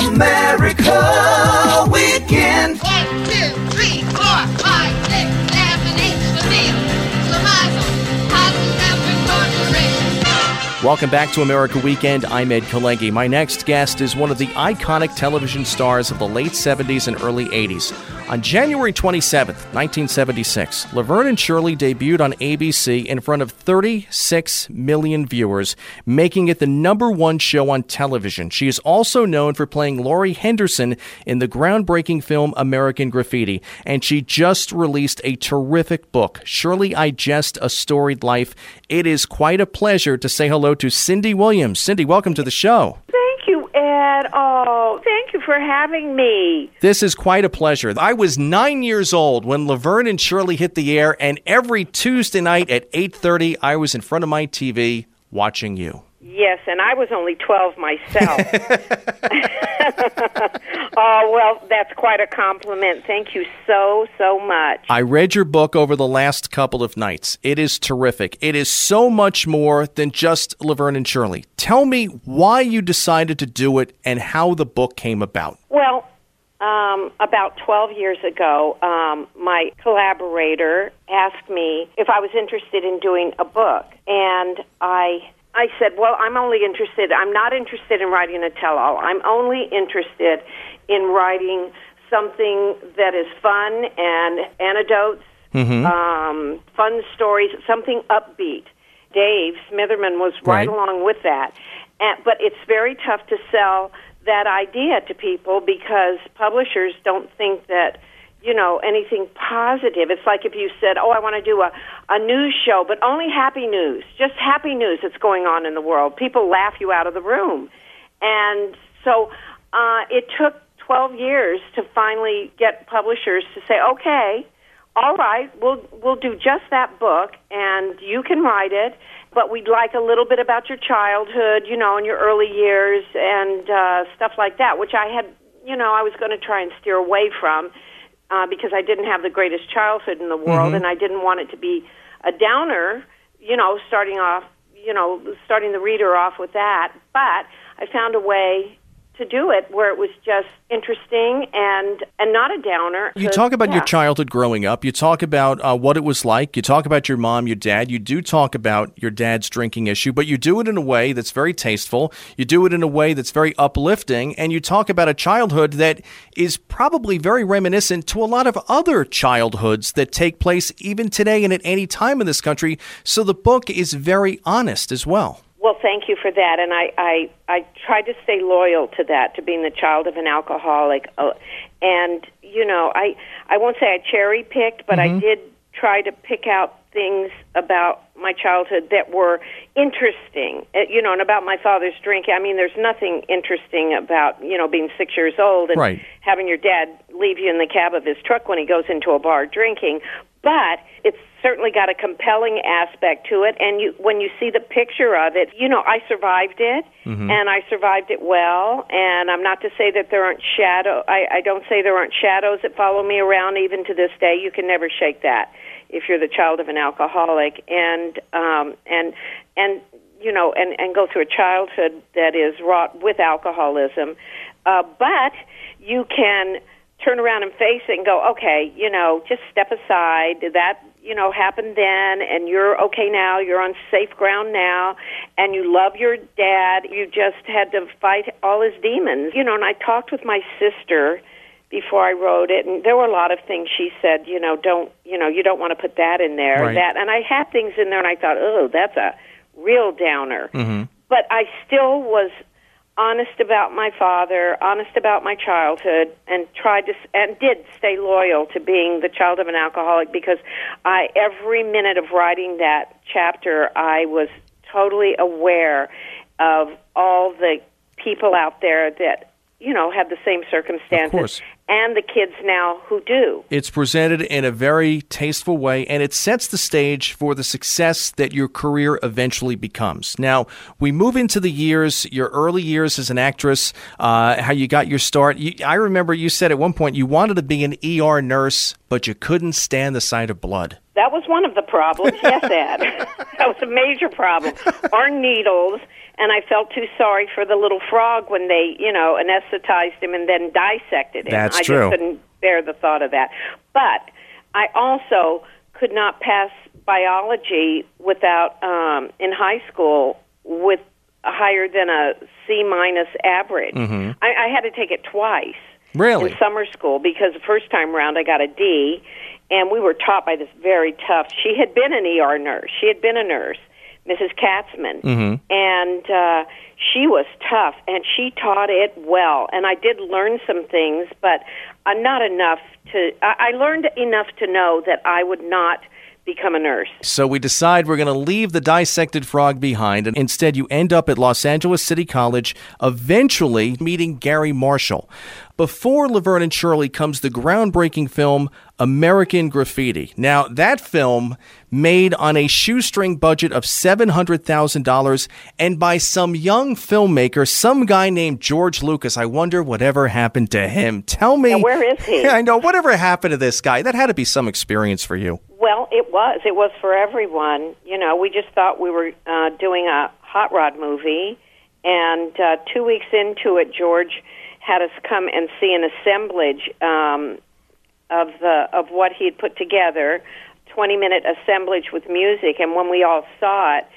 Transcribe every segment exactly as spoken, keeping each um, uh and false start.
America Weekend. One, two, three, four, five, six, seven, eight. Lucille, Survival, Positive Incorporated. Welcome back to America Weekend. I'm Ed Kalengi. My next guest is one of the iconic television stars of the late seventies and early eighties. On January twenty-seventh, nineteen seventy-six, Laverne and Shirley debuted on A B C in front of thirty-six million viewers, making it the number one show on television. She is also known for playing Laurie Henderson in the groundbreaking film American Graffiti, and she just released a terrific book, Shirley I Jest a Storied Life. It is quite a pleasure to say hello to Cindy Williams. Cindy, welcome to the show. Thank you, Ed. Oh, thank you for having me. This is quite a pleasure. I was nine years old when Laverne and Shirley hit the air, and every Tuesday night at eight thirty, I was in front of my T V watching you. Yes, and I was only twelve myself. Oh, well, that's quite a compliment. Thank you so, so much. I read your book over the last couple of nights. It is terrific. It is so much more than just Laverne and Shirley. Tell me why you decided to do it and how the book came about. Well, um, about twelve years ago, um, my collaborator asked me if I was interested in doing a book, and I... I said, well, I'm only interested, I'm not interested in writing a tell-all. I'm only interested in writing something that is fun and anecdotes, mm-hmm. um, fun stories, something upbeat. Dave Smitherman was right, right along with that. And, but it's very tough to sell that idea to people because publishers don't think that, you know, anything positive. It's like if you said, oh, I want to do a, a news show, but only happy news, just happy news that's going on in the world. People laugh you out of the room. And so uh, it took twelve years to finally get publishers to say, okay, all right, we'll we'll do just that book, and you can write it, but we'd like a little bit about your childhood, you know, and your early years and uh, stuff like that, which I had, you know, I was going to try and steer away from. Uh, because I didn't have the greatest childhood in the world, mm-hmm. and I didn't want it to be a downer, you know, starting off, you know, starting the reader off with that. But I found a way to do it where it was just interesting and and not a downer. You talk about yeah. your childhood growing up. You talk about uh, what it was like. You talk about your mom, your dad. You do talk about your dad's drinking issue, but you do it in a way that's very tasteful. You do it in a way that's very uplifting, and you talk about a childhood that is probably very reminiscent to a lot of other childhoods that take place even today and at any time in this country. So the book is very honest as well. Well, thank you for that, and I, I, I tried to stay loyal to that, to being the child of an alcoholic. Uh, and, you know, I, I won't say I cherry-picked, but mm-hmm. I did try to pick out things about my childhood that were interesting, uh, you know, and about my father's drinking. I mean, there's nothing interesting about, you know, being six years old and right. having your dad leave you in the cab of his truck when he goes into a bar drinking. But it's certainly got a compelling aspect to it, and you, when you see the picture of it, you know, I survived it, mm-hmm. and I survived it well, and I'm not to say that there aren't shadows, I, I don't say there aren't shadows that follow me around even to this day. You can never shake that if you're the child of an alcoholic, and, um, and, and you know, and, and go through a childhood that is wrought with alcoholism, uh, but you can turn around and face it and go, okay, you know, just step aside. That, you know, happened then, and you're okay now. You're on safe ground now, and you love your dad. You just had to fight all his demons. You know, and I talked with my sister before I wrote it, and there were a lot of things she said, you know, don't, you know, you don't want to put that in there. Right. That, and I had things in there, and I thought, oh, that's a real downer. Mm-hmm. But I still was honest about my father, honest about my childhood, and tried to and did stay loyal to being the child of an alcoholic, because I every minute of writing that chapter, I was totally aware of all the people out there that, you know, have the same circumstances. Of course. And the kids now who do. It's presented in a very tasteful way, and it sets the stage for the success that your career eventually becomes. Now, we move into the years, your early years as an actress, uh, how you got your start. You, I remember you said at one point you wanted to be an E R nurse, but you couldn't stand the sight of blood. That was one of the problems, yes, Ed. That was a major problem. Or needles. and I felt too sorry for the little frog when they, you know, anesthetized him and then dissected him. That's I true. just couldn't bear the thought of that. But I also could not pass biology without, um, in high school, with higher than a C minus average. Mm-hmm. I, I had to take it twice. Really? In summer school, because the first time around I got a D, and we were taught by this very tough, she had been an E R nurse. She had been a nurse, Missus Katzman, Mm-hmm. and uh, she was tough, and she taught it well. And I did learn some things, but uh, not enough to, I, I learned enough to know that I would not become a nurse. So we decide we're going to leave the dissected frog behind, and instead you end up at Los Angeles City College, eventually meeting Gary Marshall. Before Laverne and Shirley comes the groundbreaking film American Graffiti. Now, that film made on a shoestring budget of seven hundred thousand dollars, and by some young filmmaker, some guy named George Lucas. I wonder whatever happened to him. Tell me. Now, where is he? I know. Whatever happened to this guy? That had to be some experience for you. Well, it was. It was for everyone. You know, we just thought we were uh, doing a hot rod movie, and uh, two weeks into it, George had us come and see an assemblage um, of the of what he had put together, twenty-minute assemblage with music. And when we all saw it,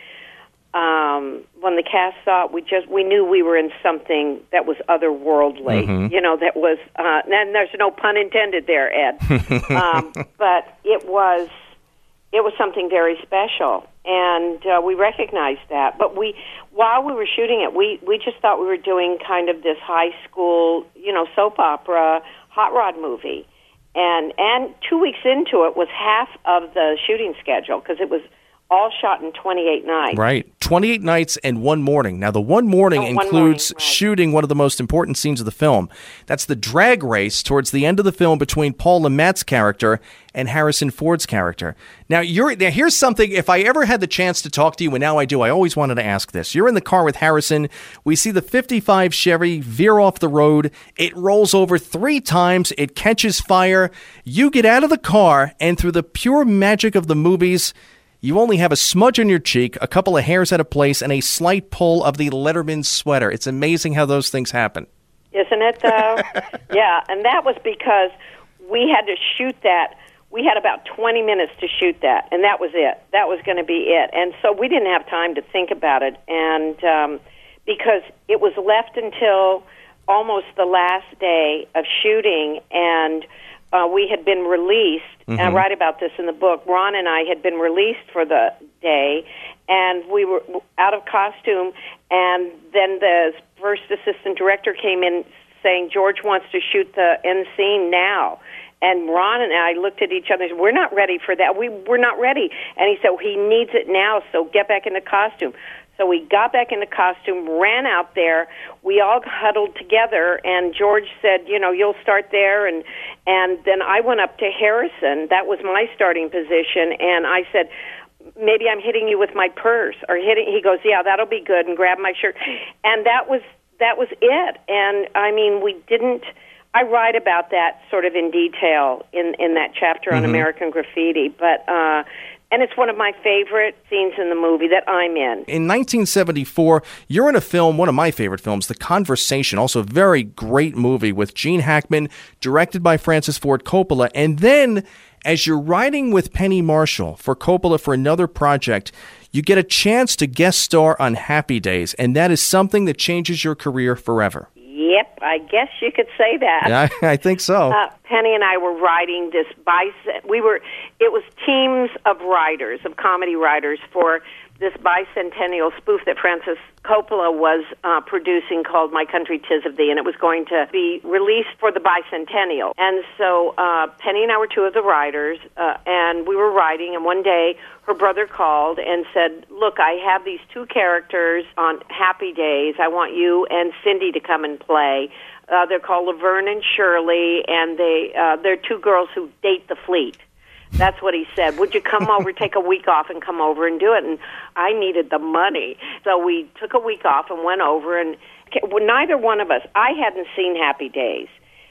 um, when the cast saw it, we just we knew we were in something that was otherworldly. Mm-hmm. You know, that was, uh, and there's no pun intended there, Ed. um, but it was it was something very special, and uh, we recognized that. But we, while we were shooting it, we we just thought we were doing kind of this high school, you know, soap opera hot rod movie. And and two weeks into it was half of the shooting schedule, because it was all shot in twenty-eight nights. Right. twenty-eight nights and one morning. Now, the one morning Oh, one includes morning, right. shooting one of the most important scenes of the film. That's the drag race towards the end of the film between Paul Le Mat's character and Harrison Ford's character. Now, you're now here's something, if I ever had the chance to talk to you, and now I do, I always wanted to ask this. You're in the car with Harrison. We see the fifty-five Chevy veer off the road. It rolls over three times. It catches fire. You get out of the car, and through the pure magic of the movies, you only have a smudge on your cheek, a couple of hairs out of place, and a slight pull of the Letterman sweater. It's amazing how those things happen. Isn't it, though? Yeah, and that was because we had to shoot that. We had about twenty minutes to shoot that, and that was it. That was going to be it. And so we didn't have time to think about it, and um, because it was left until almost the last day of shooting, and uh, we had been released. Mm-hmm. And I write about this in the book. Ron and I had been released for the day, and we were out of costume, and then the first assistant director came in saying, George wants to shoot the end scene now. And Ron and I looked at each other and said, we're not ready for that. We, we're not ready. And he said, well, he needs it now, so get back into costume. So we got back into costume, ran out there. We all huddled together, and George said, you know, you'll start there. And, and then I went up to Harrison. That was my starting position. And I said, maybe I'm hitting you with my purse. Or hitting. He goes, yeah, that'll be good, and grabbed my shirt. And that was that was it. And, I mean, we didn't... I write about that sort of in detail in, in that chapter on mm-hmm. American Graffiti. But... Uh, And it's one of my favorite scenes in the movie that I'm in. In nineteen seventy-four, you're in a film, one of my favorite films, The Conversation, also a very great movie with Gene Hackman, directed by Francis Ford Coppola. And then, as you're writing with Penny Marshall for Coppola for another project, you get a chance to guest star on Happy Days, and that is something that changes your career forever. Yep, I guess you could say that. Yeah, I think so. Uh, Penny and I were writing this bice- we were it was teams of writers, of comedy writers for this bicentennial spoof that Francis Coppola was uh, producing called My Country 'Tis of Thee, and it was going to be released for the bicentennial. And so uh, Penny and I were two of the writers, uh, and we were writing, and one day her brother called and said, look, I have these two characters on Happy Days. I want you and Cindy to come and play. Uh, they're called Laverne and Shirley, and they, uh, they're two girls who date the fleet. That's what he said. Would you come over, take a week off, and come over and do it? And I needed the money. So we took a week off and went over, and well, neither one of us, I hadn't seen Happy Days.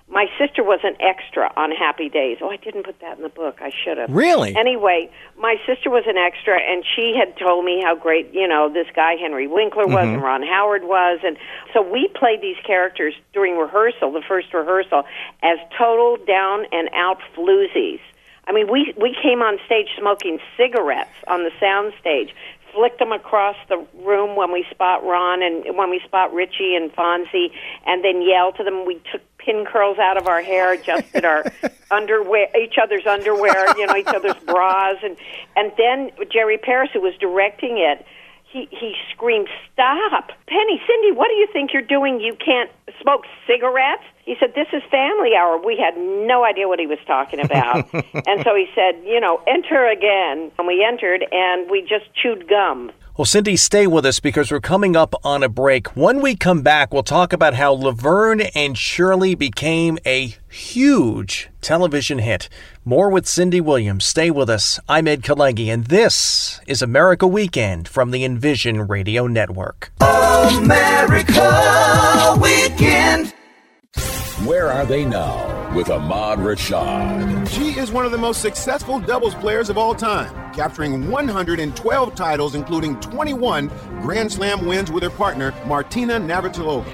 My sister was an extra on Happy Days. Oh, I didn't put that in the book. I should have. Really? Anyway, my sister was an extra, and she had told me how great, you know, this guy Henry Winkler was Mm-hmm. and Ron Howard was. And so we played these characters during rehearsal, the first rehearsal, as total down-and-out floozies. I mean, we, we came on stage smoking cigarettes on the sound stage, flicked them across the room when we spot Ron and when we spot Richie and Fonzie, and then yelled to them. We took pin curls out of our hair, adjusted our underwear, each other's underwear, you know, each other's bras, and and then Jerry Paris, who was directing it, he he screamed, "Stop, Penny, Cindy, what do you think you're doing? You can't smoke cigarettes." He said, "This is family hour." We had no idea what he was talking about. And so he said, you know, enter again. And we entered, and we just chewed gum. Well, Cindy, stay with us because we're coming up on a break. When we come back, we'll talk about how Laverne and Shirley became a huge television hit. More with Cindy Williams. Stay with us. I'm Ed Kalengi, and this is America Weekend from the Envision Radio Network. America Weekend. Where are they now with Ahmad Rashad? She is one of the most successful doubles players of all time, capturing one hundred twelve titles, including twenty-one Grand Slam wins with her partner, Martina Navratilova.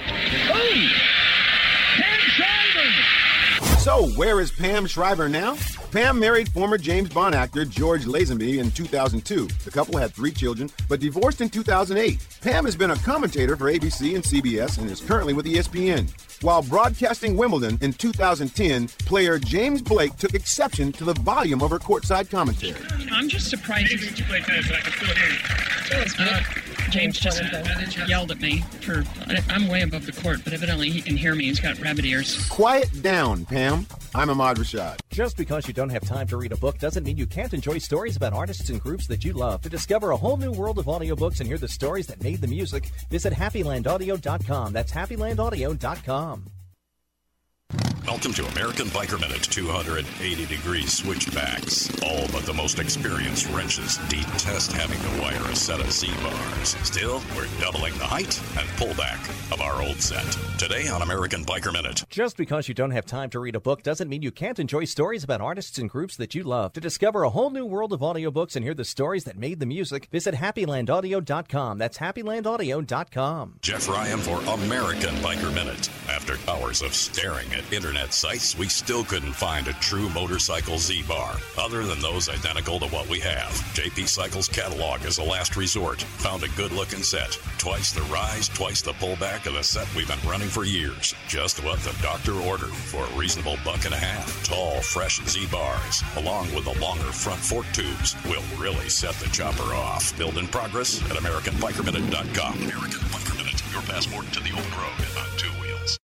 So, where is Pam Shriver now? Pam married former James Bond actor George Lazenby in two thousand two. The couple had three children, but divorced in two thousand eight. Pam has been a commentator for A B C and C B S and is currently with E S P N. While broadcasting Wimbledon in two thousand ten, player James Blake took exception to the volume of her courtside commentary. I'm just surprised. Maybe you play tennis, I can still hear you. Uh, James just yelled at me for. I'm way above the court, but evidently he can hear me. He's got rabbit ears. Quiet down, Pam. I'm Ahmad Rashad. Just because you don't have time to read a book doesn't mean you can't enjoy stories about artists and groups that you love. To discover a whole new world of audiobooks and hear the stories that made the music, visit happy land audio dot com. That's happy land audio dot com. Welcome to American Biker Minute. two hundred eighty degree switchbacks. All but the most experienced wrenches detest having to wire a set of Z-bars. Still, we're doubling the height and pullback of our old set. Today on American Biker Minute. Just because you don't have time to read a book doesn't mean you can't enjoy stories about artists and groups that you love. To discover a whole new world of audiobooks and hear the stories that made the music, visit happy land audio dot com. That's happy land audio dot com. Jeff Ryan for American Biker Minute. After hours of staring at internet sites, we still couldn't find a true motorcycle Z-bar, other than those identical to what we have. J P Cycles catalog is a last resort. Found a good-looking set. Twice the rise, twice the pullback of the set we've been running for years. Just what the doctor ordered for a reasonable buck and a half. Tall, fresh Z-bars, along with the longer front fork tubes, will really set the chopper off. Build in progress at american biker minute dot com. American Biker Minute, your passport to the open road on two wheels.